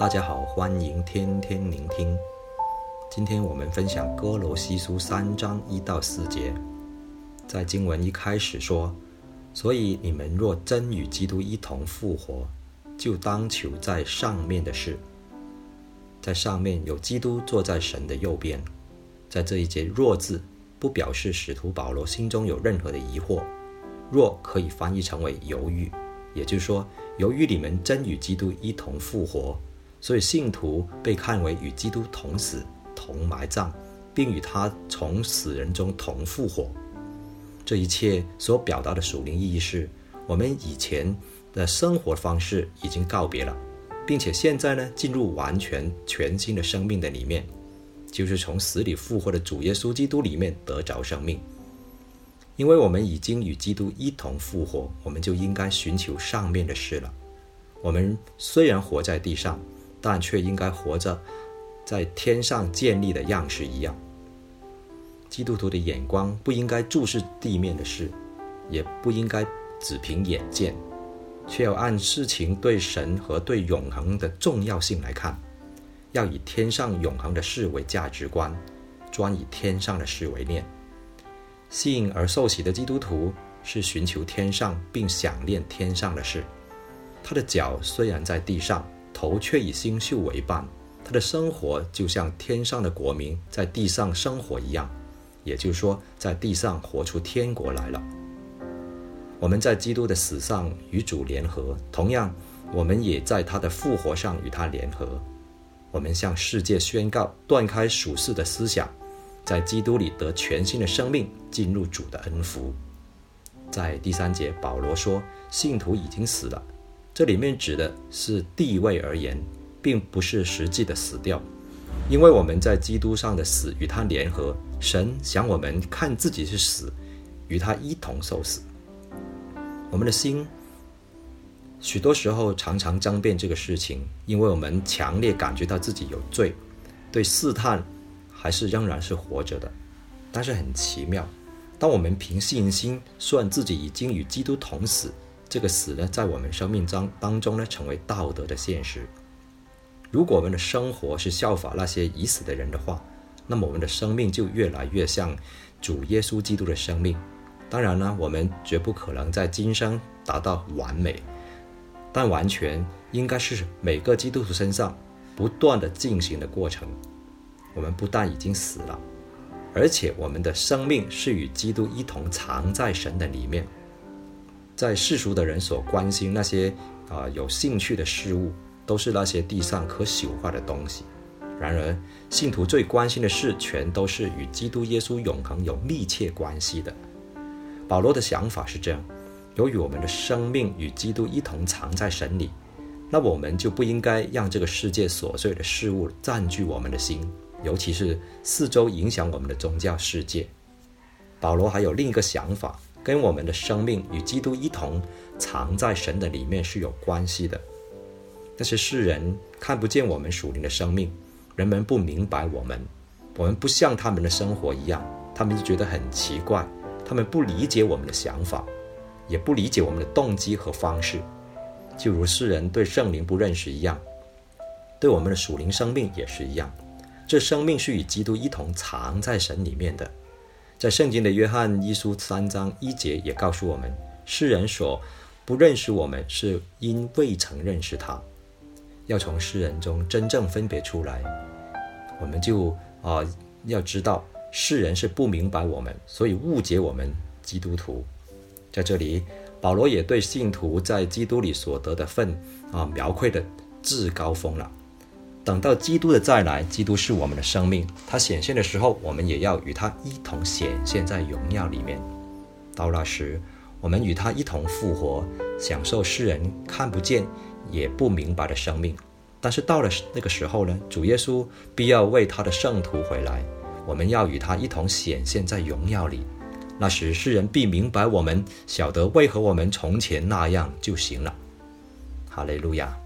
大家好，欢迎天天聆听。今天我们分享哥罗西书3章1到4节。在经文一开始说，所以你们若真与基督一同复活，就当求在上面的事。在上面有基督坐在神的右边。在这一节若字不表示使徒保罗心中有任何的疑惑，若可以翻译成为犹豫，也就是说，由于你们真与基督一同复活，所以信徒被看为与基督同死同埋葬，并与他从死人中同复活。这一切所表达的属灵意义是，我们以前的生活方式已经告别了，并且现在呢，进入完全全新的生命的里面，就是从死里复活的主耶稣基督里面得着生命。因为我们已经与基督一同复活，我们就应该寻求上面的事了。我们虽然活在地上，但却应该活着在天上建立的样式一样。基督徒的眼光不应该注视地面的事，也不应该只凭眼见，却要按事情对神和对永恒的重要性来看，要以天上永恒的事为价值观，专以天上的事为念。信而受洗的基督徒是寻求天上并想念天上的事。他的脚虽然在地上，头却以星宿为伴，他的生活就像天上的国民在地上生活一样，也就是说，在地上活出天国来了。我们在基督的死上与主联合，同样我们也在他的复活上与他联合。我们向世界宣告，断开属世的思想，在基督里得全新的生命，进入主的恩福。在第3节，保罗说信徒已经死了，这里面指的是地位而言，并不是实际的死掉。因为我们在基督上的死与他联合，神想我们看自己是死，与他一同受死。我们的心许多时候常常争辩这个事情，因为我们强烈感觉到自己有罪，对试探还是仍然是活着的。但是很奇妙，当我们凭信心算自己已经与基督同死，这个死呢，在我们生命当中呢，成为道德的现实。如果我们的生活是效法那些已死的人的话，那么我们的生命就越来越像主耶稣基督的生命。当然呢，我们绝不可能在今生达到完美，但完全应该是每个基督徒身上不断的进行的过程。我们不但已经死了，而且我们的生命是与基督一同藏在神的里面。在世俗的人所关心那些有兴趣的事物，都是那些地上可朽化的东西。然而信徒最关心的事，全都是与基督耶稣永恒有密切关系的。保罗的想法是这样，由于我们的生命与基督一同藏在神里，那我们就不应该让这个世界琐碎的事物占据我们的心，尤其是四周影响我们的宗教世界。保罗还有另一个想法，跟我们的生命与基督一同藏在神的里面是有关系的。那些世人看不见我们属灵的生命，人们不明白我们不像他们的生活一样，他们就觉得很奇怪，他们不理解我们的想法，也不理解我们的动机和方式。就如世人对圣灵不认识一样，对我们的属灵生命也是一样。这生命是与基督一同藏在神里面的。在圣经的约翰一书3章1节也告诉我们，世人所不认识我们，是因未曾认识他。要从世人中真正分别出来，我们就要知道世人是不明白我们，所以误解我们基督徒。在这里，保罗也对信徒在基督里所得的份描绘的至高峰了。等到基督的再来，基督是我们的生命，他显现的时候，我们也要与他一同显现在荣耀里面。到那时，我们与他一同复活，享受世人看不见也不明白的生命。但是到了那个时候呢，主耶稣必要为他的圣徒回来，我们要与他一同显现在荣耀里。那时世人必明白我们，晓得为何我们从前那样就行了。哈利路亚。